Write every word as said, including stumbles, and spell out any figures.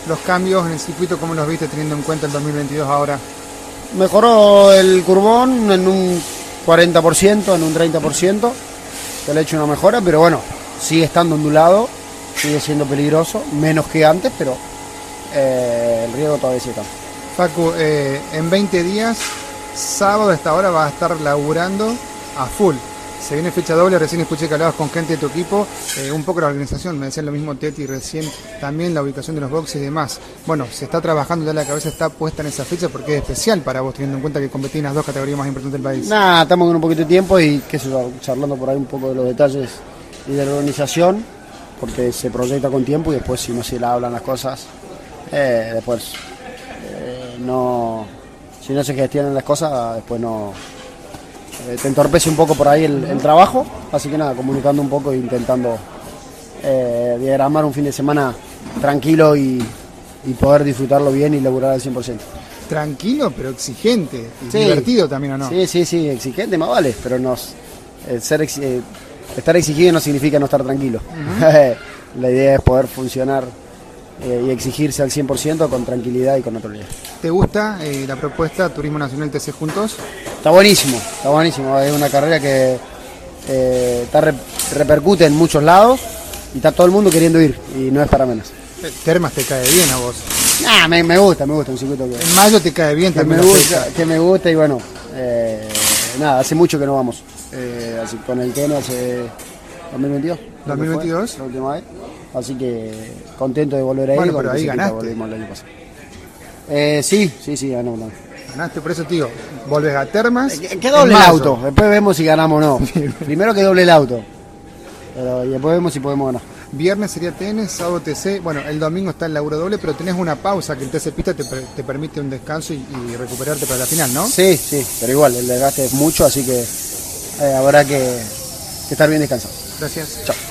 los cambios en el circuito, ¿cómo los viste teniendo en cuenta el dos mil veintidós ahora? Mejoró el curbón en un cuarenta por ciento, en un treinta por ciento, se le ha hecho una mejora, pero bueno, sigue estando ondulado, sigue siendo peligroso, menos que antes, pero eh, el riesgo todavía sigue estando. Facu, eh, en veinte días, sábado a esta hora vas a estar laburando a full. Se viene fecha doble, recién escuché que hablabas con gente de tu equipo, eh, un poco la organización, me decían lo mismo Teti recién, también la ubicación de los boxes y demás. Bueno, se está trabajando, ya la cabeza está puesta en esa fecha porque es especial para vos, teniendo en cuenta que competís en las dos categorías más importantes del país. Nada, estamos con un poquito de tiempo y qué sé yo, charlando por ahí un poco de los detalles y de la organización, porque se proyecta con tiempo y después si no se le hablan las cosas, eh, después eh, no, si no se gestionan las cosas, después no... te entorpece un poco por ahí el, el trabajo, así que nada, comunicando un poco e intentando eh, diagramar un fin de semana tranquilo y, y poder disfrutarlo bien y laburar al cien por ciento. Tranquilo, pero exigente, y Sí. divertido también, ¿o no? Sí, sí, sí, exigente más vale, pero nos, el ser ex, eh, estar exigido no significa no estar tranquilo. Uh-huh. La idea es poder funcionar eh, y exigirse al cien por ciento con tranquilidad y con naturalidad. ¿Te gusta eh, la propuesta Turismo Nacional T C Juntos? Está buenísimo, está buenísimo. Es una carrera que eh, está re, repercute en muchos lados y está todo el mundo queriendo ir y no es para menos. Eh, Termas te cae bien a vos. Nah, me, me gusta, me gusta un circuito que, En mayo te cae bien que también. me la gusta, fecha. que me gusta y bueno, eh, nada, hace mucho que no vamos. Eh, así, con el Kenia hace dos mil veintidós. ¿dos mil veintidós? La última vez. Así que contento de volver a ir. Bueno, con pero el ahí circuito, ganaste. volvimos el año pasado. Eh, sí, sí, sí, ganó. No. Ganaste, por eso, tío. Volves a Termas. Que, que doble en el mayo. auto, después vemos si ganamos o no. Primero que doble el auto. Pero y después vemos si podemos ganar. Viernes sería T N, sábado T C. Bueno, el domingo está el laburo doble, pero tenés una pausa que el T C Pista te, per- te permite un descanso y, y recuperarte para la final, ¿no? Sí, sí, pero igual, el desgaste es mucho, así que eh, habrá que, que estar bien descansado. Gracias. Chao.